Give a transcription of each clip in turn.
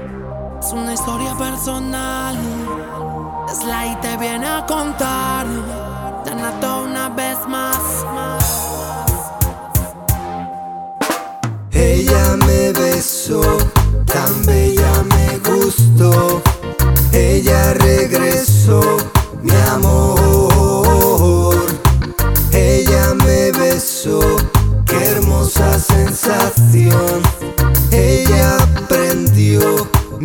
Es una historia personal, Sly te viene a contar. Te nato una vez más. Ella me besó, tan bella me gustó. Ella regresó, mi amor. Ella me besó, qué hermosa sensación. Ella prendió, mi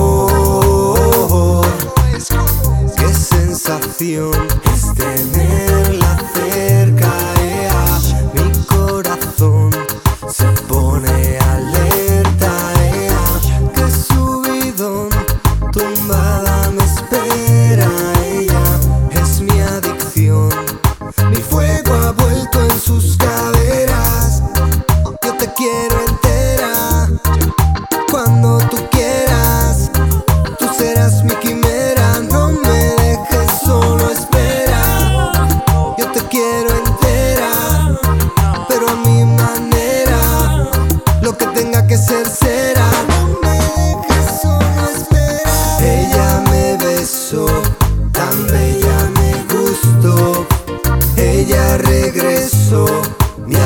amor. Qué sensación es tenerla cerca. Mi corazón se pone alerta. Qué subidón, tumbada me espera. Ella es mi adicción, mi fuego ha vuelto en sus caderas. Yo te quiero entera, cuando tú quieras. Tú serás mi quimera, no me dejes solo, espera. Yo te quiero entera, pero a mi manera. Lo que tenga que ser será. No me dejes solo, espera. Ella me besó, tan bella me gustó. Ella regresó, mi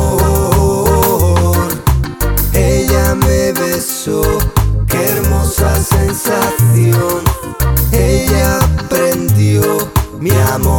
amor. Ella me besó, qué hermosa sensación. Ella prendió, mi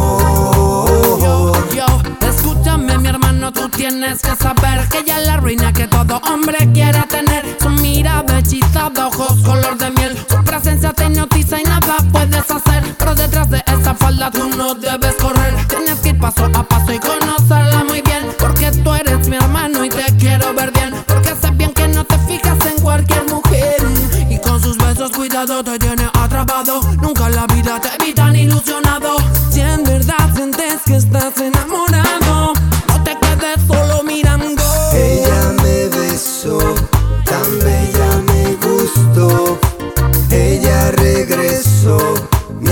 amor. Yo, escúchame mi hermano, tú tienes que saber que ella es la reina que todo hombre quiere tener. Su mirada hechizada, ojos color de miel. Su presencia te hipnotiza y nada puedes hacer. Pero detrás de esa falda tú no debes correr. Tienes que ir paso a paso y conocerla muy bien. Porque tú eres mi hermano y te quiero ver bien. Porque sé bien que no te fijas en cualquier mujer. Y con sus besos cuidado te tiene atrapado. Nunca en la vida te vi tan ilusionado. Si en verdad sientes que estás enamorado, no te quedes solo mirando. Ella me besó, tan bella me gustó. Ella regresó, mi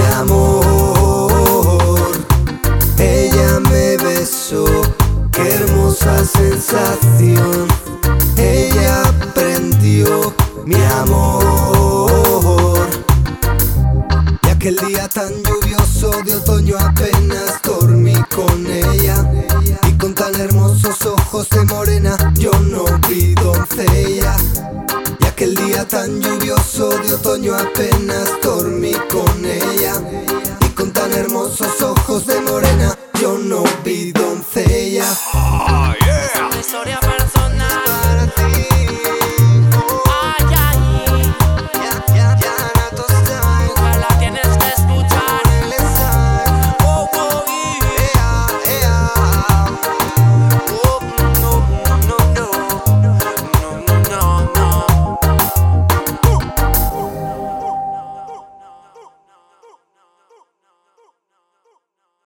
amor. Ella me besó, qué hermosa sensación. Ella prendió, mi amor. Y aquel día tan lluvioso de otoño apenas dormí con ella. Y con tan hermosos ojos de morena yo no vi doncella. Y aquel día tan lluvioso de otoño apenas dormí con ella. Y con tan hermosos ojos de morena yo no vi